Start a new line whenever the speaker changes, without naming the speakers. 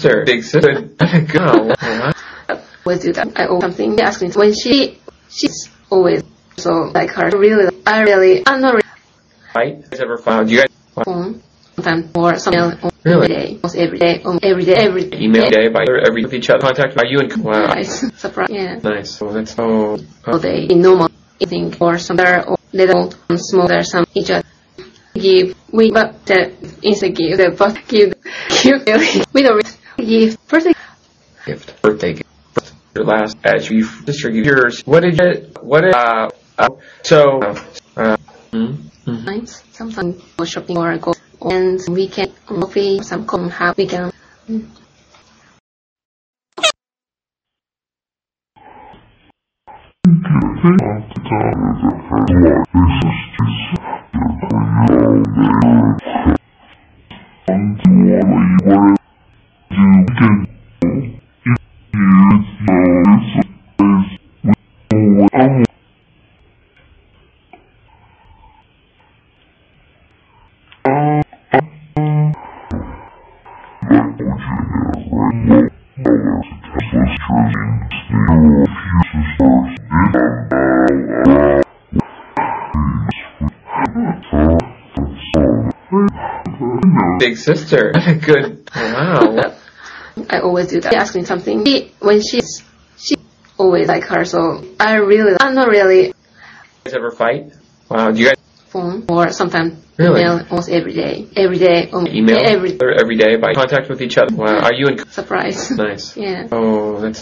sister. Big sister. Good. Wow.
Always do that. I always something ask me when she's always so like her. I'm not really
Fight? You guys ever found? You guys
phone sometimes or some email
really?
almost every day.
Email day by every with each other. Contact. Are you in? Wow.
Nice. Surprise. Yeah.
Nice. Well, that's all
They in normal eating or some or little small there's some each other give we but the instant give the but give we don't give first
gift. Birthday gift. Your last batch. You sister give yours. What did you? What did? So.
Nice. Sometimes go shopping or go and weekend coffee. Some come have weekend.
Big sister. Good. Wow.
I always do that. She asks me something when she always like her. So I'm not really.
You guys ever fight? Wow. Do you guys
Phone or sometimes
really?
email almost every day.
Email every day by contact with each other. Wow. Are you in?
Surprise.
Nice.
Yeah.
Oh, that's